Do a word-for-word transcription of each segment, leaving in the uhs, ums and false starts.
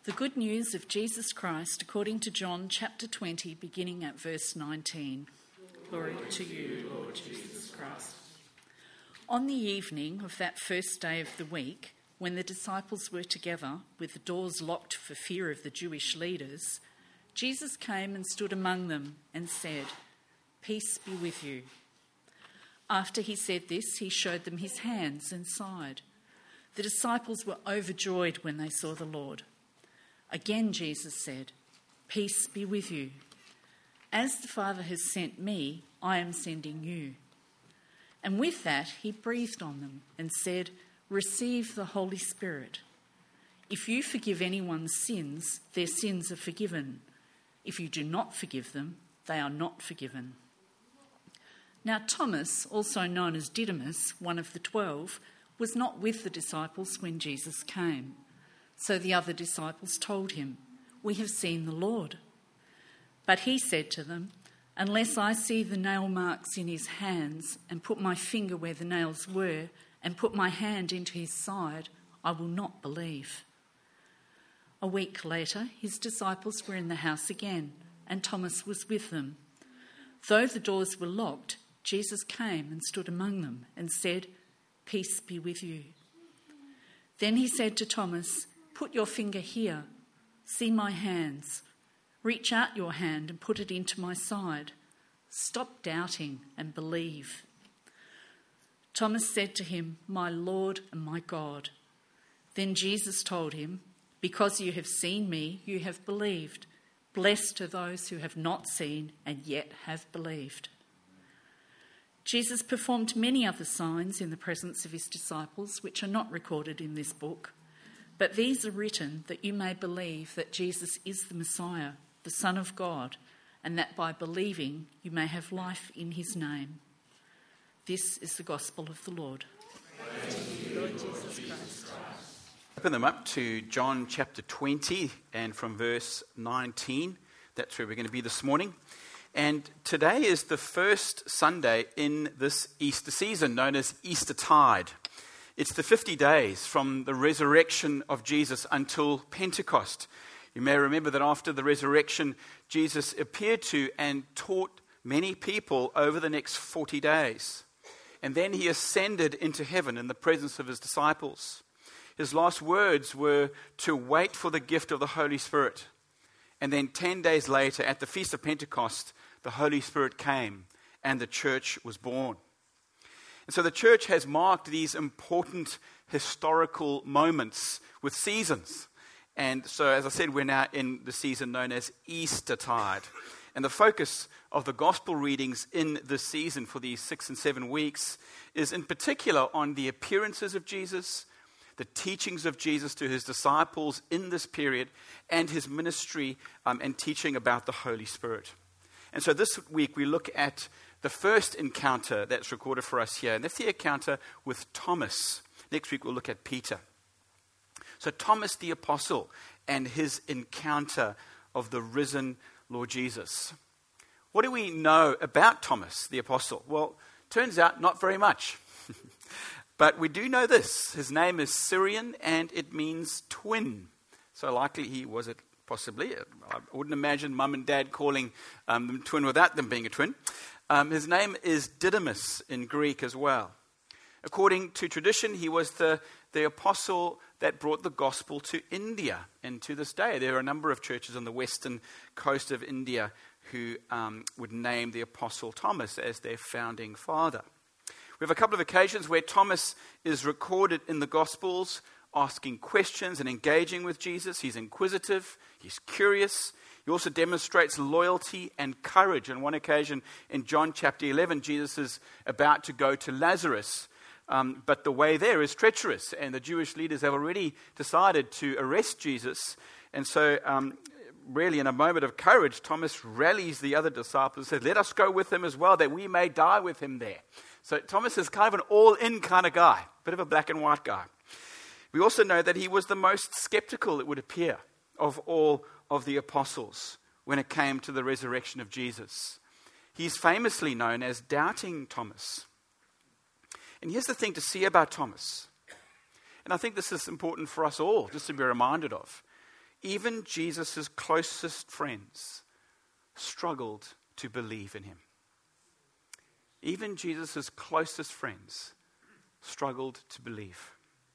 The good news of Jesus Christ according to John chapter twenty, beginning at verse nineteen. Glory to you, Lord Jesus Christ. On the evening of that first day of the week, when the disciples were together, with the doors locked for fear of the Jewish leaders, Jesus came and stood among them and said, "Peace be with you." After he said this, he showed them his hands and side. The disciples were overjoyed when they saw the Lord. Again Jesus said, "Peace be with you. As the Father has sent me, I am sending you." And with that he breathed on them and said, "Receive the Holy Spirit. If you forgive anyone's sins, their sins are forgiven. If you do not forgive them, they are not forgiven." Now Thomas, also known as Didymus, one of the twelve, was not with the disciples when Jesus came. So the other disciples told him, "We have seen the Lord." But he said to them, "Unless I see the nail marks in his hands and put my finger where the nails were and put my hand into his side, I will not believe." A week later, his disciples were in the house again, and Thomas was with them. Though the doors were locked, Jesus came and stood among them and said, "Peace be with you." Then he said to Thomas, "Put your finger here. See my hands. Reach out your hand and put it into my side. Stop doubting and believe." Thomas said to him, "My Lord and my God." Then Jesus told him, "Because you have seen me, you have believed. Blessed are those who have not seen and yet have believed." Jesus performed many other signs in the presence of his disciples, which are not recorded in this book. But these are written that you may believe that Jesus is the Messiah, the Son of God, and that by believing you may have life in his name. This is the gospel of the Lord. Praise to you, Lord Jesus Christ. Open them up to John chapter twenty and from verse nineteen. That's where we're going to be this morning. And today is the first Sunday in this Easter season, known as Eastertide. It's the fifty days from the resurrection of Jesus until Pentecost. You may remember that after the resurrection, Jesus appeared to and taught many people over the next forty days. And then he ascended into heaven in the presence of his disciples. His last words were to wait for the gift of the Holy Spirit. And then ten days later, at the Feast of Pentecost, the Holy Spirit came and the church was born. And so the church has marked these important historical moments with seasons. And so, as I said, we're now in the season known as Eastertide. And the focus of the gospel readings in this season for these six and seven weeks is in particular on the appearances of Jesus, the teachings of Jesus to his disciples in this period, and his ministry um, and teaching about the Holy Spirit. And so this week we look at the first encounter that's recorded for us here, and that's the encounter with Thomas. Next week we'll look at Peter. So Thomas the apostle and his encounter of the risen Lord Jesus. What do we know about Thomas the apostle? Well, turns out not very much. But we do know this. His name is Syrian and it means twin. So likely he was it possibly. I wouldn't imagine mum and dad calling um, them twin without them being a twin. Um, his name is Didymus in Greek as well. According to tradition, he was the, the apostle that brought the gospel to India. And to this day, there are a number of churches on the western coast of India who um, would name the apostle Thomas as their founding father. We have a couple of occasions where Thomas is recorded in the Gospels asking questions and engaging with Jesus. He's inquisitive, he's curious. He also demonstrates loyalty and courage. On one occasion in John chapter eleven, Jesus is about to go to Lazarus, um, but the way there is treacherous, and the Jewish leaders have already decided to arrest Jesus. And so um, really in a moment of courage, Thomas rallies the other disciples and says, "Let us go with him as well, that we may die with him there." So Thomas is kind of an all-in kind of guy, bit of a black and white guy. We also know that he was the most skeptical, it would appear, of all of the apostles when it came to the resurrection of Jesus. He's famously known as Doubting Thomas. And here's the thing to see about Thomas, and I think this is important for us all just to be reminded of, even Jesus' closest friends struggled to believe in him. Even Jesus' closest friends struggled to believe.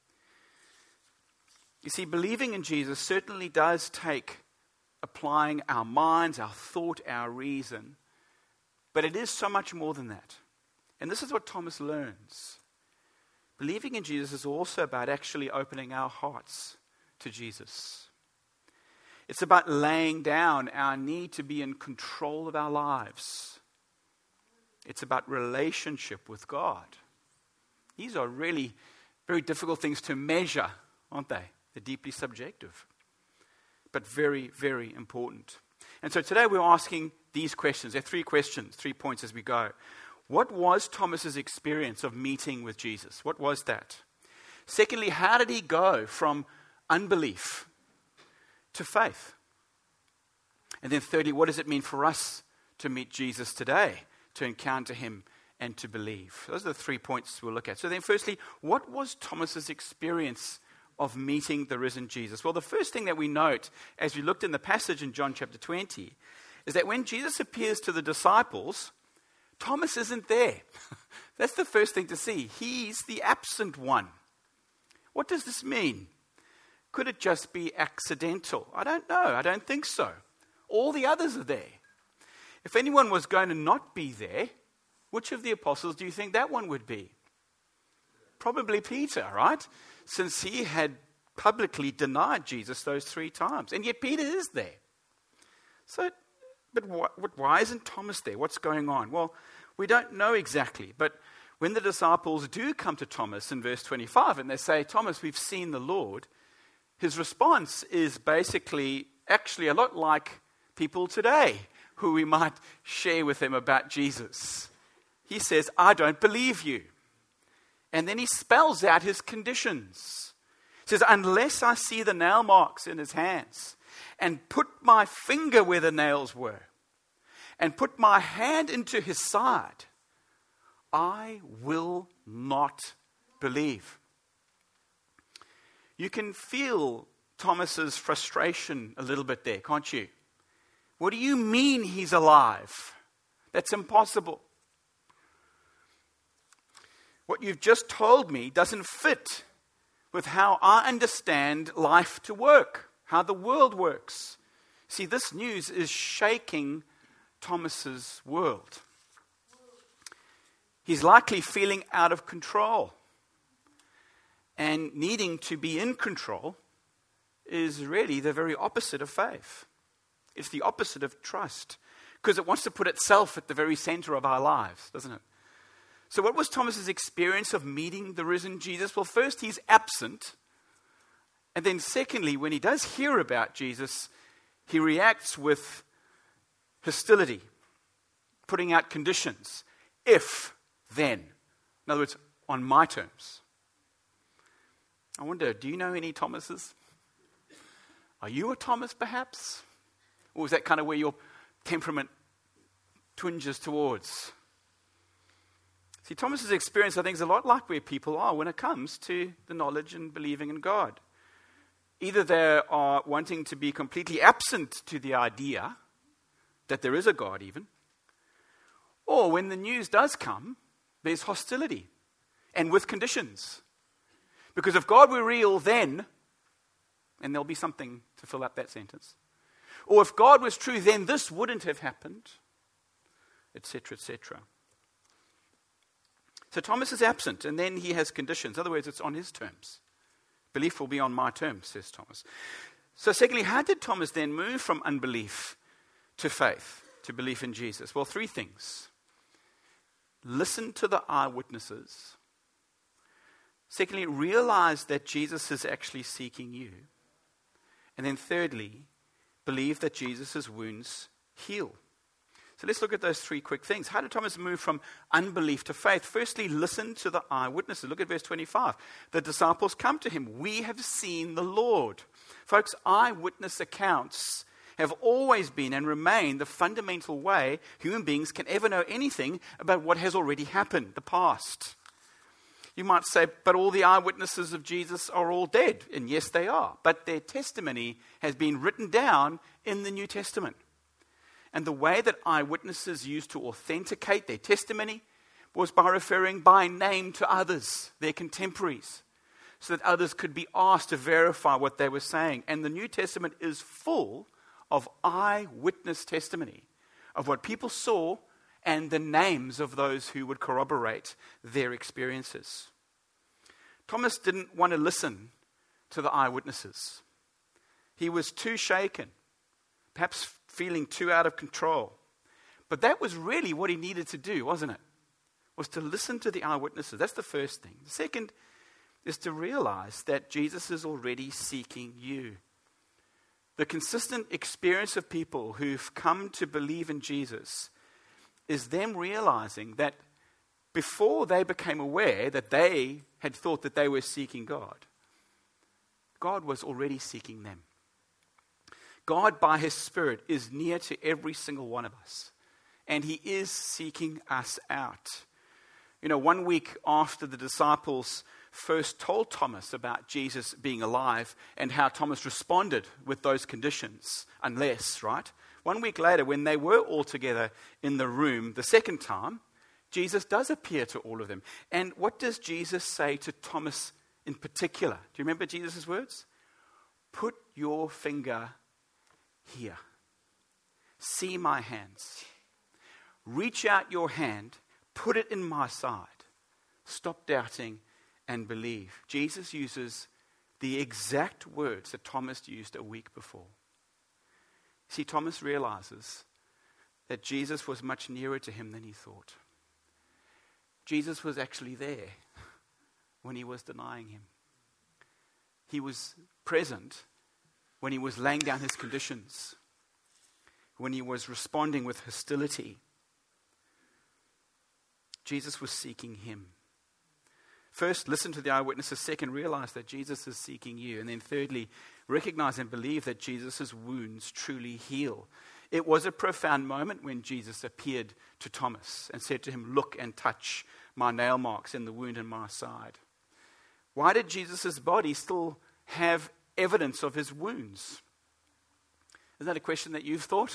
You see, believing in Jesus certainly does take applying our minds, our thought, our reason, but it is so much more than that. And this is what Thomas learns. Believing in Jesus is also about actually opening our hearts to Jesus. It's about laying down our need to be in control of our lives. It's about relationship with God. These are really very difficult things to measure, aren't they? They're deeply subjective, but very, very important. And so today we're asking these questions. There are three questions, three points as we go. What was Thomas's experience of meeting with Jesus? What was that? Secondly, how did he go from unbelief to faith? And then thirdly, what does it mean for us to meet Jesus today, to encounter him and to believe? Those are the three points we'll look at. So then firstly, what was Thomas's experience of meeting the risen Jesus? Well, the first thing that we note as we looked in the passage in John chapter twenty is that when Jesus appears to the disciples, Thomas isn't there. That's the first thing to see. He's the absent one. What does this mean? Could it just be accidental? I don't know. I don't think so. All the others are there. If anyone was going to not be there, which of the apostles do you think that one would be? Probably Peter, right? Since he had publicly denied Jesus those three times. And yet Peter is there. So, but wh- why isn't Thomas there? What's going on? Well, we don't know exactly. But when the disciples do come to Thomas in verse twenty-five and they say, Thomas, we've seen the Lord, his response is basically actually a lot like people today who we might share with them about Jesus. He says, I don't believe you. And then he spells out his conditions. He says, unless I see the nail marks in his hands and put my finger where the nails were and put my hand into his side, I will not believe. You can feel Thomas's frustration a little bit there, can't you? What do you mean he's alive? That's impossible. What you've just told me doesn't fit with how I understand life to work, how the world works. See, this news is shaking Thomas's world. He's likely feeling out of control. And needing to be in control is really the very opposite of faith. It's the opposite of trust, because it wants to put itself at the very center of our lives, doesn't it? So what was Thomas's experience of meeting the risen Jesus? Well, first, he's absent. And then secondly, when he does hear about Jesus, he reacts with hostility, putting out conditions. If, then. In other words, on my terms. I wonder, do you know any Thomases? Are you a Thomas, perhaps? Or is that kind of where your temperament twinges towards? See, Thomas's experience, I think, is a lot like where people are when it comes to the knowledge and believing in God. Either they are wanting to be completely absent to the idea that there is a God even, or when the news does come, there's hostility, and with conditions. Because if God were real then, and there'll be something to fill up that sentence, or if God was true, then this wouldn't have happened, et cetera, et cetera. So Thomas is absent, and then he has conditions. In other words, it's on his terms. Belief will be on my terms, says Thomas. So secondly, how did Thomas then move from unbelief to faith, to belief in Jesus? Well, three things. Listen to the eyewitnesses. Secondly, realize that Jesus is actually seeking you. And then thirdly, believe that Jesus' wounds heal. So let's look at those three quick things. How did Thomas move from unbelief to faith? Firstly, listen to the eyewitnesses. Look at verse twenty-five. The disciples come to him. We have seen the Lord. Folks, eyewitness accounts have always been and remain the fundamental way human beings can ever know anything about what has already happened, the past. You might say, but all the eyewitnesses of Jesus are all dead. And yes, they are. But their testimony has been written down in the New Testament. And the way that eyewitnesses used to authenticate their testimony was by referring by name to others, their contemporaries, so that others could be asked to verify what they were saying. And the New Testament is full of eyewitness testimony of what people saw and the names of those who would corroborate their experiences. Thomas didn't want to listen to the eyewitnesses. He was too shaken, perhaps feeling too out of control. But that was really what he needed to do, wasn't it? Was to listen to the eyewitnesses. That's the first thing. The second is to realize that Jesus is already seeking you. The consistent experience of people who've come to believe in Jesus is them realizing that before they became aware that they had thought that they were seeking God, God was already seeking them. God, by His Spirit, is near to every single one of us, and He is seeking us out. You know, one week after the disciples first told Thomas about Jesus being alive and how Thomas responded with those conditions, unless, right? One week later, when they were all together in the room the second time, Jesus does appear to all of them. And what does Jesus say to Thomas in particular? Do you remember Jesus' words? Put your finger here. See my hands. Reach out your hand. Put it in my side. Stop doubting and believe. Jesus uses the exact words that Thomas used a week before. See, Thomas realizes that Jesus was much nearer to him than he thought. Jesus was actually there when he was denying him. He was present when he was laying down his conditions, when he was responding with hostility. Jesus was seeking him. First, listen to the eyewitnesses. Second, realize that Jesus is seeking you. And then thirdly, recognize and believe that Jesus' wounds truly heal. It was a profound moment when Jesus appeared to Thomas and said to him, look and touch my nail marks in the wound in my side. Why did Jesus' body still have evidence of his wounds? Isn't that a question that you've thought?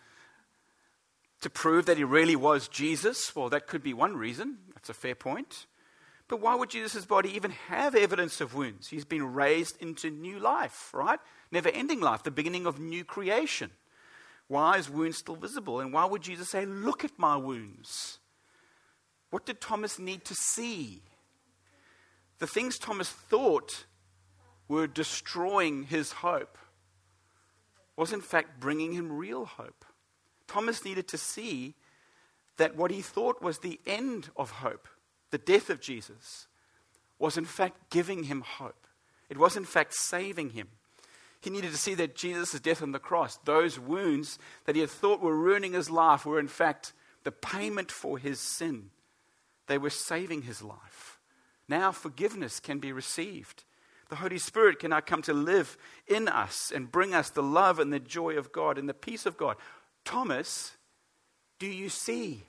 To prove that he really was Jesus? Well, that could be one reason. That's a fair point. But why would Jesus' body even have evidence of wounds? He's been raised into new life, right? Never-ending life, the beginning of new creation. Why is wounds still visible? And why would Jesus say, look at my wounds? What did Thomas need to see? The things Thomas thought were destroying his hope was in fact bringing him real hope. Thomas needed to see that what he thought was the end of hope, the death of Jesus, was in fact giving him hope. It was in fact saving him. He needed to see that Jesus' death on the cross, those wounds that he had thought were ruining his life, were in fact the payment for his sin. They were saving his life. Now forgiveness can be received. The Holy Spirit can now come to live in us and bring us the love and the joy of God and the peace of God. Thomas, do you see?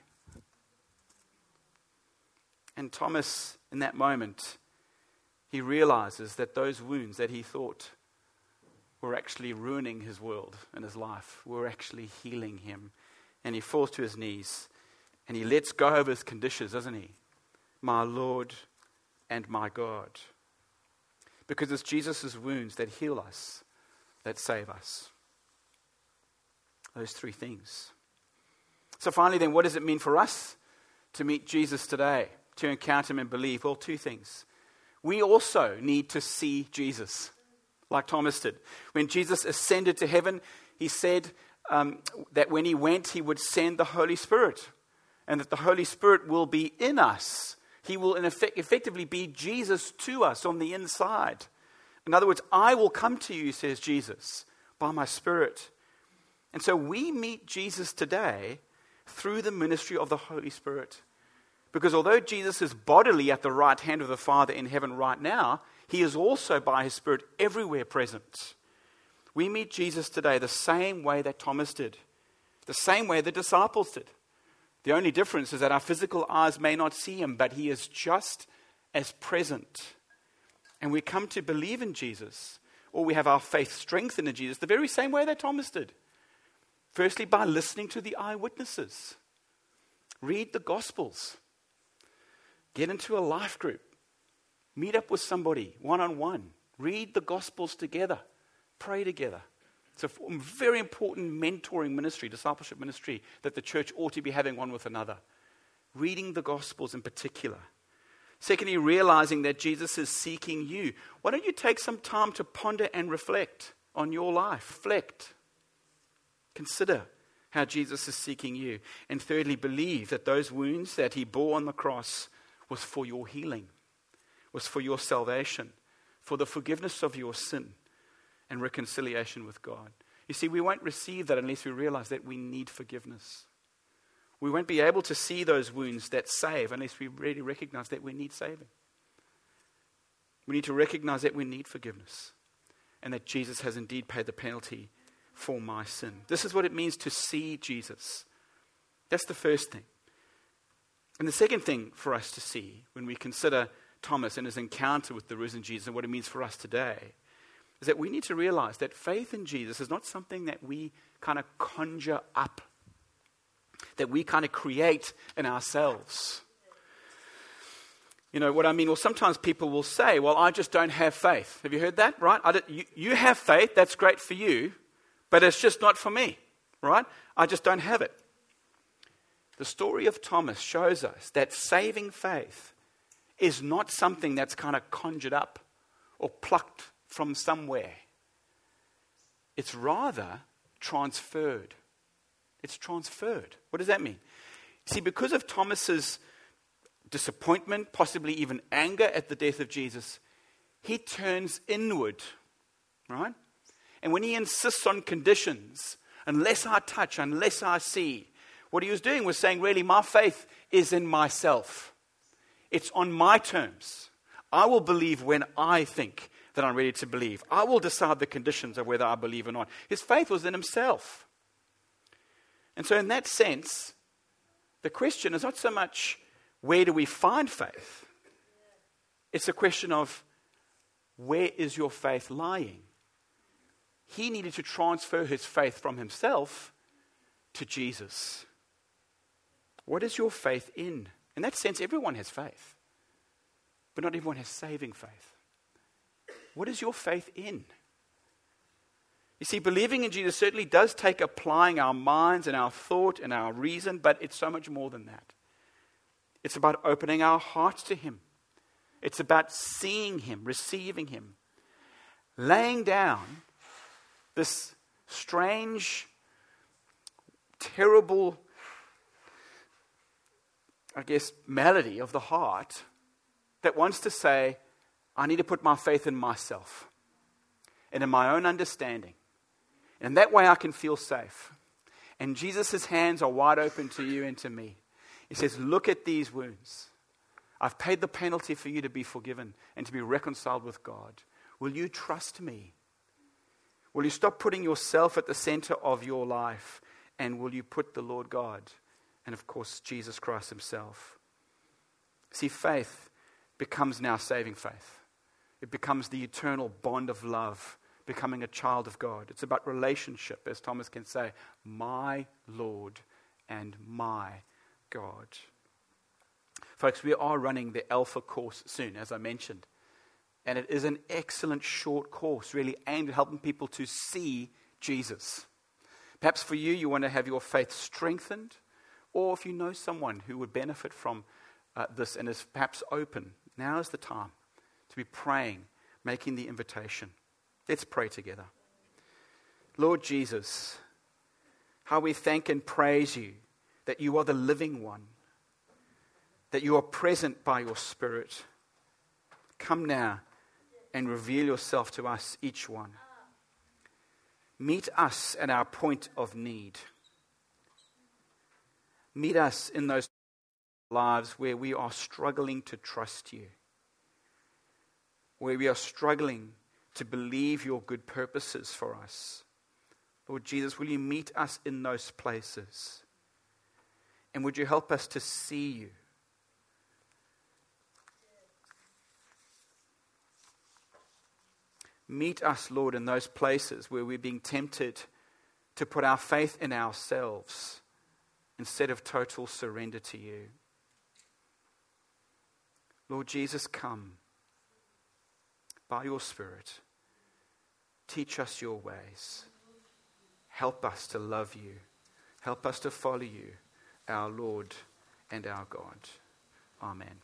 And Thomas, in that moment, he realizes that those wounds that he thought were actually ruining his world and his life were actually healing him. And he falls to his knees and he lets go of his conditions, doesn't he? My Lord and my God. Because it's Jesus' wounds that heal us, that save us. Those three things. So finally then, what does it mean for us to meet Jesus today, to encounter him and believe? Well, two things. We also need to see Jesus, like Thomas did. When Jesus ascended to heaven, he said um, that when he went, he would send the Holy Spirit, and that the Holy Spirit will be in us. He will in effect, effectively be Jesus to us on the inside. In other words, I will come to you, says Jesus, by my Spirit. And so we meet Jesus today through the ministry of the Holy Spirit. Because although Jesus is bodily at the right hand of the Father in heaven right now, he is also by his Spirit everywhere present. We meet Jesus today the same way that Thomas did, the same way the disciples did. The only difference is that our physical eyes may not see him, but he is just as present, and we come to believe in Jesus, or we have our faith strengthened in Jesus, the very same way that Thomas did. Firstly, by listening to the eyewitnesses. Read the Gospels. Get into a life group. Meet up with somebody one-on-one. Read the Gospels together. Pray together. It's a very important mentoring ministry, discipleship ministry, that the church ought to be having one with another. Reading the Gospels in particular. Secondly, realizing that Jesus is seeking you. Why don't you take some time to ponder and reflect on your life? Reflect. Consider how Jesus is seeking you. And thirdly, believe that those wounds that he bore on the cross was for your healing, was for your salvation, for the forgiveness of your sin and reconciliation with God. You see, we won't receive that unless we realize that we need forgiveness. We won't be able to see those wounds that save unless we really recognize that we need saving. We need to recognize that we need forgiveness and that Jesus has indeed paid the penalty for my sin. This is what it means to see Jesus. That's the first thing. And the second thing for us to see when we consider Thomas and his encounter with the risen Jesus and what it means for us today is that we need to realize that faith in Jesus is not something that we kind of conjure up, that we kind of create in ourselves. You know what I mean? Well, sometimes people will say, well, I just don't have faith. Have you heard that? Right? I don't, you, you have faith, that's great for you, but it's just not for me. Right? I just don't have it. The story of Thomas shows us that saving faith is not something that's kind of conjured up or plucked from somewhere. It's rather transferred. It's transferred. What does that mean? See, because of Thomas's disappointment, possibly even anger at the death of Jesus, he turns inward, right? And when he insists on conditions, unless I touch, unless I see, what he was doing was saying, really, my faith is in myself. It's on my terms. I will believe when I think that I'm ready to believe. I will decide the conditions of whether I believe or not. His faith was in himself. And so in that sense, the question is not so much where do we find faith? It's a question of where is your faith lying? He needed to transfer his faith from himself to Jesus. What is your faith in? In that sense, everyone has faith, but not everyone has saving faith. What is your faith in? You see, believing in Jesus certainly does take applying our minds and our thought and our reason, but it's so much more than that. It's about opening our hearts to him. It's about seeing him, receiving him, laying down this strange, terrible, I guess, malady of the heart that wants to say, I need to put my faith in myself and in my own understanding. And that way I can feel safe. And Jesus' hands are wide open to you and to me. He says, look at these wounds. I've paid the penalty for you to be forgiven and to be reconciled with God. Will you trust me? Will you stop putting yourself at the center of your life? And will you put the Lord God and, of course, Jesus Christ himself? See, faith becomes now saving faith. It becomes the eternal bond of love, becoming a child of God. It's about relationship, as Thomas can say, my Lord and my God. Folks, we are running the Alpha course soon, as I mentioned. And it is an excellent short course, really aimed at helping people to see Jesus. Perhaps for you, you want to have your faith strengthened, or if you know someone who would benefit from uh, this and is perhaps open, now is the time to be praying, making the invitation. Let's pray together. Lord Jesus, how we thank and praise you that you are the living one, that you are present by your Spirit. Come now and reveal yourself to us, each one. Meet us at our point of need. Meet us in those lives where we are struggling to trust you, where we are struggling to believe your good purposes for us. Lord Jesus, will you meet us in those places? And would you help us to see you? Meet us, Lord, in those places where we're being tempted to put our faith in ourselves instead of total surrender to you. Lord Jesus, come by your Spirit. Teach us your ways. Help us to love you. Help us to follow you, our Lord and our God. Amen. Amen.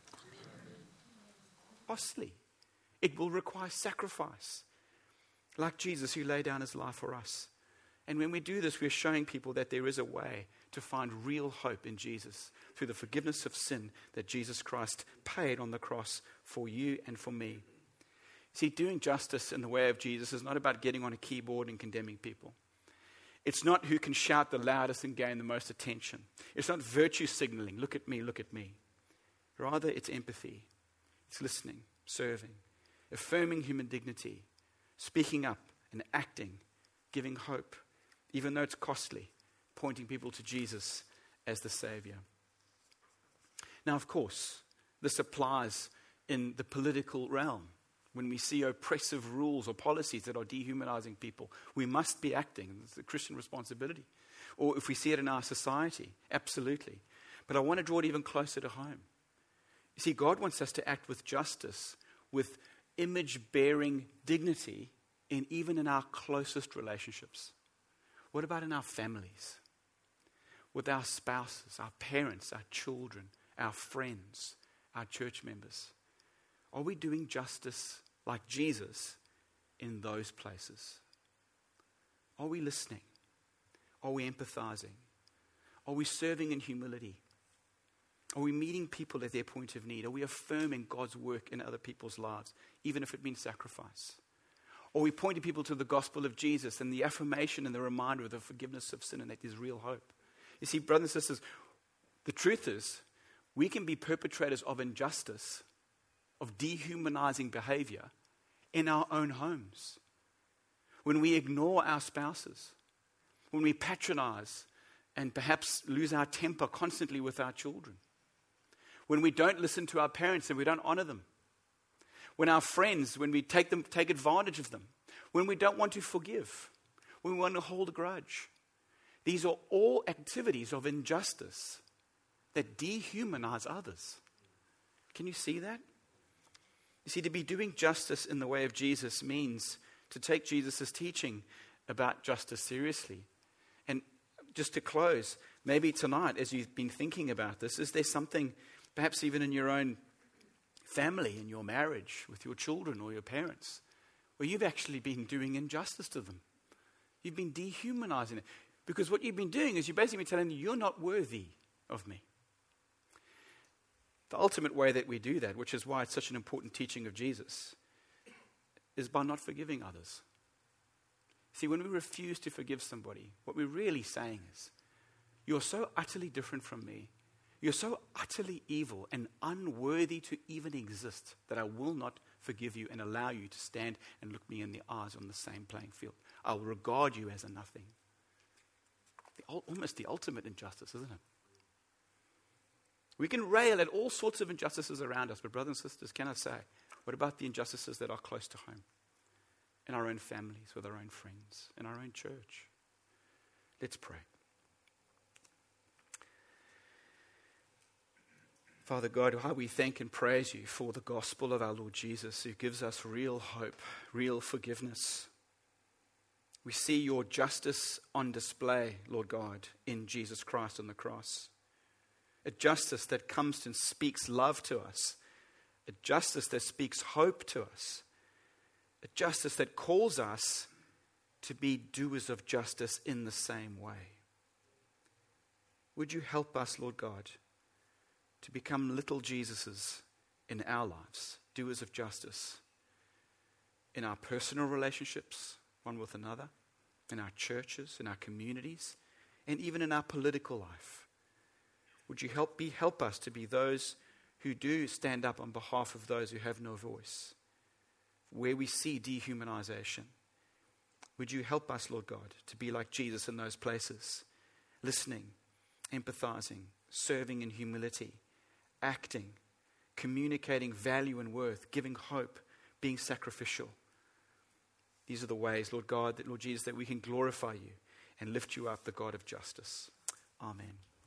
Costly. It will require sacrifice. Like Jesus, who laid down his life for us. And when we do this, we're showing people that there is a way to find real hope in Jesus through the forgiveness of sin that Jesus Christ paid on the cross for you and for me. See, doing justice in the way of Jesus is not about getting on a keyboard and condemning people. It's not who can shout the loudest and gain the most attention. It's not virtue signaling, look at me, look at me. Rather, it's empathy. It's listening, serving, affirming human dignity, speaking up and acting, giving hope, even though it's costly, pointing people to Jesus as the Savior. Now, of course, this applies in the political realm. When we see oppressive rules or policies that are dehumanizing people, we must be acting. It's a Christian responsibility. Or if we see it in our society, absolutely. But I want to draw it even closer to home. You see, God wants us to act with justice, with image-bearing dignity, and even in our closest relationships. What about in our families? With our spouses, our parents, our children, our friends, our church members? Are we doing justice like Jesus in those places? Are we listening? Are we empathizing? Are we serving in humility? Are we meeting people at their point of need? Are we affirming God's work in other people's lives, even if it means sacrifice? Are we pointing people to the gospel of Jesus and the affirmation and the reminder of the forgiveness of sin and that there's real hope? You see, brothers and sisters, the truth is we can be perpetrators of injustice, of dehumanizing behavior in our own homes. When we ignore our spouses, when we patronize and perhaps lose our temper constantly with our children, when we don't listen to our parents and we don't honor them, when our friends, when we take them, take advantage of them, when we don't want to forgive, when we want to hold a grudge. These are all activities of injustice that dehumanize others. Can you see that? You see, to be doing justice in the way of Jesus means to take Jesus' teaching about justice seriously. And just to close, maybe tonight, as you've been thinking about this, is there something, perhaps even in your own family, in your marriage, with your children or your parents, where you've actually been doing injustice to them? You've been dehumanizing it. Because what you've been doing is you're basically telling them, you're not worthy of me. The ultimate way that we do that, which is why it's such an important teaching of Jesus, is by not forgiving others. See, when we refuse to forgive somebody, what we're really saying is, you're so utterly different from me, you're so utterly evil and unworthy to even exist that I will not forgive you and allow you to stand and look me in the eyes on the same playing field. I will regard you as a nothing. The, almost the ultimate injustice, isn't it? We can rail at all sorts of injustices around us, but brothers and sisters, can I say, what about the injustices that are close to home? In our own families, with our own friends, in our own church? Let's pray. Father God, how we thank and praise you for the gospel of our Lord Jesus, who gives us real hope, real forgiveness. We see your justice on display, Lord God, in Jesus Christ on the cross. A justice that comes and speaks love to us. A justice that speaks hope to us. A justice that calls us to be doers of justice in the same way. Would you help us, Lord God, to become little Jesuses in our lives, doers of justice, in our personal relationships, one with another, in our churches, in our communities, and even in our political life. Would you help be help us to be those who do stand up on behalf of those who have no voice, where we see dehumanization? Would you help us, Lord God, to be like Jesus in those places, listening, empathizing, serving in humility, acting, communicating value and worth, giving hope, being sacrificial. These are the ways, Lord God, that, Lord Jesus, that we can glorify you and lift you up, the God of justice. Amen.